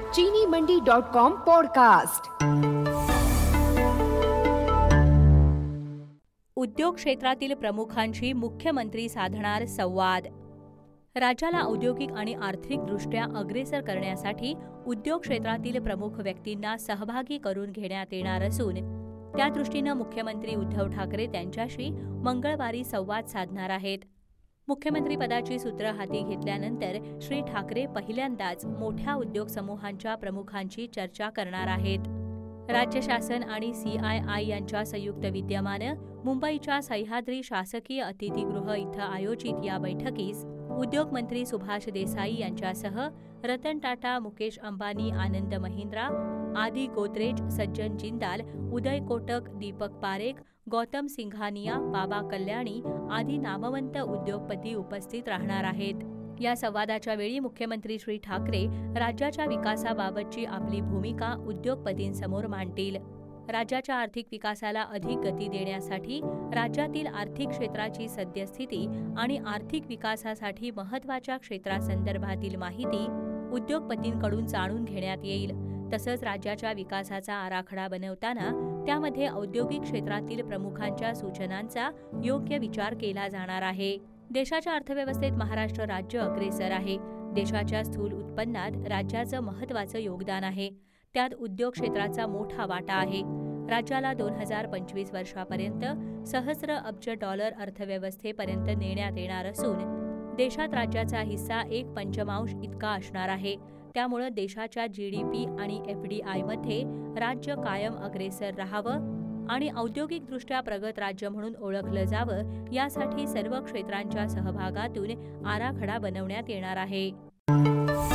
चीनीमंडी.com podcast. उद्योग क्षेत्रातील प्रमुखांशी मुख्यमंत्री साधणार संवाद। राज्याला औद्योगिक आणि आर्थिकदृष्ट्या अग्रेसर करण्यासाठी उद्योग क्षेत्रातील प्रमुख व्यक्तींना सहभागी करून घेण्यात येणार असून त्यादृष्टीनं मुख्यमंत्री उद्धव ठाकरे त्यांच्याशी मंगळवारी संवाद साधणार आहेत। मुख्यमंत्रीपदाची सूत्र हाती घेतल्यानंतर श्री ठाकरे पहिल्यांदाच मोठ्या उद्योग समूहांच्या प्रमुखांची चर्चा करणार आहेत। राज्य शासन आणि CII यांच्या संयुक्त विद्यमानं मुंबईच्या सह्याद्री शासकीय अतिथीगृह इथं आयोजित या बैठकीस उद्योगमंत्री सुभाष देसाई यांच्यासह रतन टाटा, मुकेश अंबानी, आनंद महिंद्रा, आदी गोदरेज, सज्जन जिंदाल, उदय कोटक, दीपक पारेख, गौतम सिंघानिया, बाबा कल्याणी आदी नामवंत उद्योगपती उपस्थित राहणार आहेत। या संवादाच्या वेळी मुख्यमंत्री श्री ठाकरे राज्याच्या विकासाबाबतची आपली भूमिका उद्योगपतींसमोर मांडतील। राज्याच्या आर्थिक विकासाला अधिक गती देण्यासाठी राज्यातील आर्थिक क्षेत्राची सद्यस्थिती आणि आर्थिक विकासासाठी महत्त्वाच्या क्षेत्रासंदर्भातील माहिती उद्योगपतींकडून जाणून घेण्यात येईल। तसंच राज्याच्या विकासाचा आराखडा बनवताना त्यामध्ये औद्योगिक क्षेत्रातील प्रमुखांच्या सूचनांचा योग्य विचार केला जाणार आहे। देशाच्या अर्थव्यवस्थेत महाराष्ट्र राज्य अग्रेसर आहे। देशाच्या स्थूल उत्पन्नात राज्याचं महत्त्वाचं योगदान आहे। त्यात उद्योग क्षेत्राचा मोठा वाटा आहे। राज्याला 2025 वर्षापर्यंत सहस्र अब्ज डॉलर अर्थव्यवस्थेपर्यंत नेण्यात येणार असून देशात राज्याचा हिस्सा 1/5 इतका असणार आहे। त्यामुळे देशाच्या GDP आणि FDI मध्ये राज्य कायम अग्रेसर राहावं आणि औद्योगिकदृष्ट्या प्रगत राज्य म्हणून ओळखलं जावं यासाठी सर्व क्षेत्रांच्या सहभागातून आराखडा बनवण्यात येणार आहे।